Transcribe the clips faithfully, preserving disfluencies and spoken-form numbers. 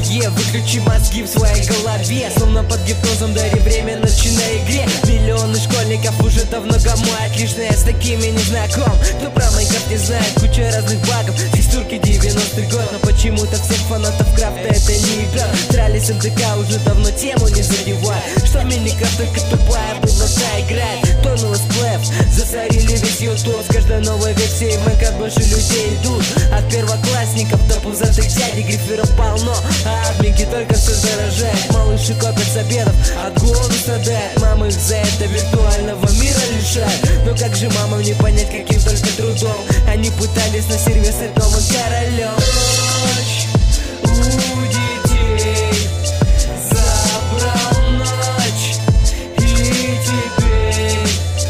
е, выключи мозги в своей голове. Словно под гипнозом дари время ночи на игре. Миллионы школьников уже давно гамают. Лично я с такими не знаком. Кто про Майнкрафт не знает, куча разных багов. Текстурки девяностых год, но почему-то всех фанатов крафта это не игра. Трали с эм тэ ка уже давно тему не задевает. Что Миникрафт только тупая была-та играет. Тонул сплэп, засорили весь ютуб. С каждой новой версией в Майнкрафт больше людей идут. От первоклассников до пузатых дядей. Гриферов полно, а админки только все дорожают. Малыши копят с обедов, от голода страдают. Мамы их за это виртуального мира лишают. Но как же мамам не понять, каким только трудом они пытались на сервис стать новым королем. Ночь у детей забрал ночь, и теперь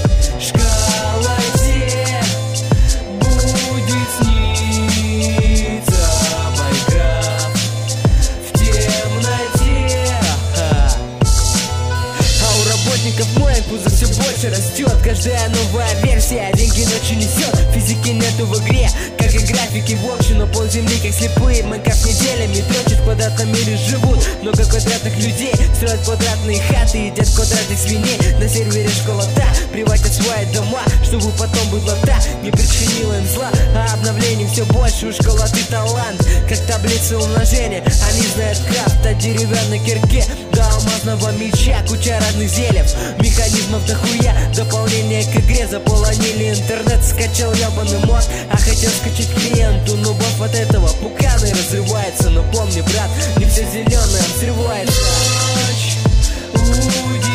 школоте будет сниться Майнкрафт в темноте. А у работников моих пузо все больше растет. Каждая новая версия деньги ночью несет. Физики нету в игре, как и графики в общем. Но полземли как слепые, Майнкрафт неделями дрочат. В квадратном мире живут много квадратных людей. Строят квадратные хаты, едят квадратных свиней. На сервере школа-та приводят свои дома, чтобы потом быдлота не причинила им зла. А обновлений все больше, у школоты талант, как таблица умножения. Они знают крафт от деревянной кирки до алмазного меча. Куча разных зелев, механизмов дохуя. Дополнение к игре заполонили интернет. Скачал ебаный мод, а хотел скачать клиенту. Но баф от этого пуканы разрывается. Но помни, брат, не все зеленое взрывается. Ночь у